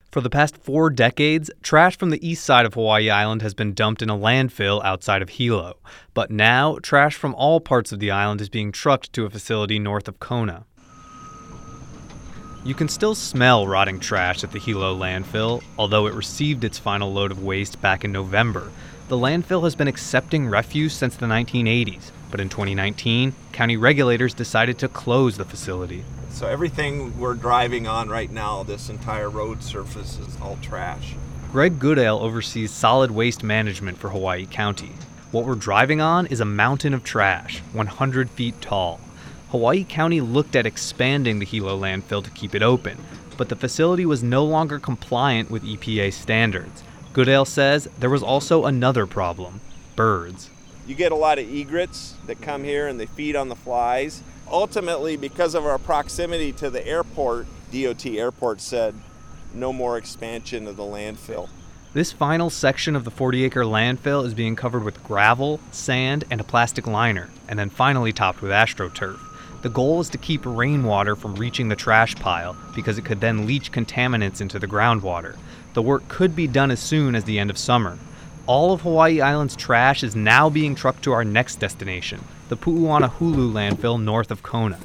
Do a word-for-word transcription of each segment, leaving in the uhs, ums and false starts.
For the past four decades, trash from the east side of Hawaii Island has been dumped in a landfill outside of Hilo. But now, trash from all parts of the island is being trucked to a facility north of Kona. You can still smell rotting trash at the Hilo landfill, although it received its final load of waste back in November. The landfill has been accepting refuse since the nineteen eighties, but in twenty nineteen, county regulators decided to close the facility. So everything we're driving on right now, this entire road surface is all trash. Greg Goodale oversees solid waste management for Hawaii County. What we're driving on is a mountain of trash, one hundred feet tall. Hawaii County looked at expanding the Hilo landfill to keep it open, but the facility was no longer compliant with E P A standards. Goodale says there was also another problem: birds. You get a lot of egrets that come here and they feed on the flies. Ultimately, because of our proximity to the airport, D O T airport said no more expansion of the landfill. This final section of the forty-acre landfill is being covered with gravel, sand, and a plastic liner, and then finally topped with AstroTurf. The goal is to keep rainwater from reaching the trash pile because it could then leach contaminants into the groundwater. The work could be done as soon as the end of summer. All of Hawaii Island's trash is now being trucked to our next destination, the Pu'uanahulu landfill north of Kona.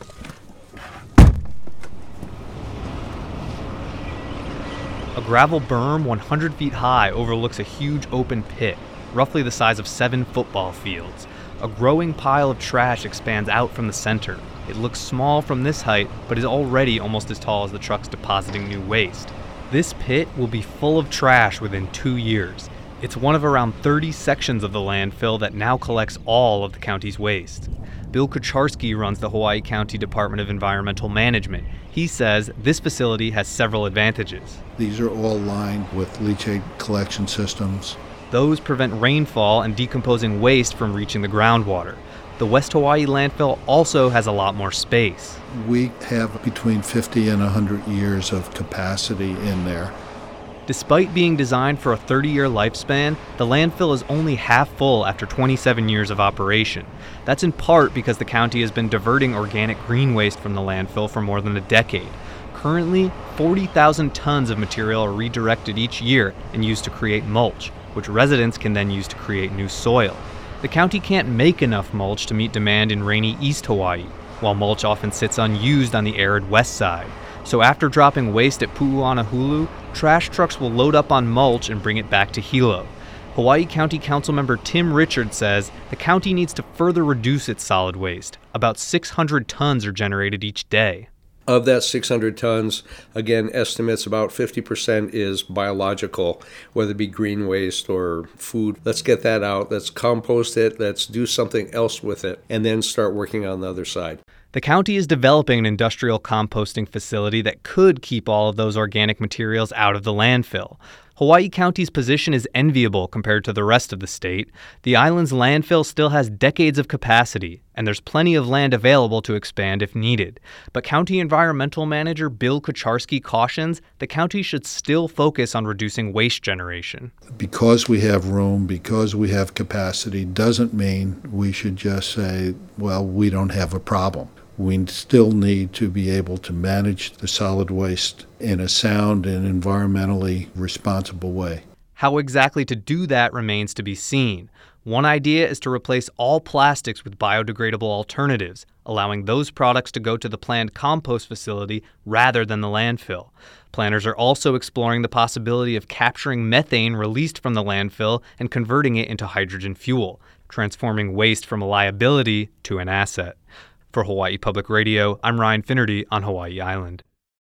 A gravel berm one hundred feet high overlooks a huge open pit, roughly the size of seven football fields. A growing pile of trash expands out from the center. It looks small from this height, but is already almost as tall as the trucks depositing new waste. This pit will be full of trash within two years. It's one of around thirty sections of the landfill that now collects all of the county's waste. Bill Kucharski runs the Hawaii County Department of Environmental Management. He says this facility has several advantages. These are all lined with leachate collection systems. Those prevent rainfall and decomposing waste from reaching the groundwater. The West Hawaii landfill also has a lot more space. We have between fifty and one hundred years of capacity in there. Despite being designed for a thirty-year lifespan, the landfill is only half full after twenty-seven years of operation. That's in part because the county has been diverting organic green waste from the landfill for more than a decade. Currently, forty thousand tons of material are redirected each year and used to create mulch, which residents can then use to create new soil. The county can't make enough mulch to meet demand in rainy East Hawaii, while mulch often sits unused on the arid west side. So after dropping waste at Pu'uanahulu, trash trucks will load up on mulch and bring it back to Hilo. Hawaii County Councilmember Tim Richards says the county needs to further reduce its solid waste. About six hundred tons are generated each day. Of that six hundred tons, again, estimates about fifty percent is biological, whether it be green waste or food. Let's get that out. Let's compost it. Let's do something else with it, and then start working on the other side. The county is developing an industrial composting facility that could keep all of those organic materials out of the landfill. Hawaii County's position is enviable compared to the rest of the state. The island's landfill still has decades of capacity, and there's plenty of land available to expand if needed. But County Environmental Manager Bill Kucharski cautions the county should still focus on reducing waste generation. Because we have room, because we have capacity, doesn't mean we should just say, well, we don't have a problem. We still need to be able to manage the solid waste in a sound and environmentally responsible way. How exactly to do that remains to be seen. One idea is to replace all plastics with biodegradable alternatives, allowing those products to go to the planned compost facility rather than the landfill. Planners are also exploring the possibility of capturing methane released from the landfill and converting it into hydrogen fuel, transforming waste from a liability to an asset. For Hawaii Public Radio, I'm Ryan Finnerty on Hawaii Island.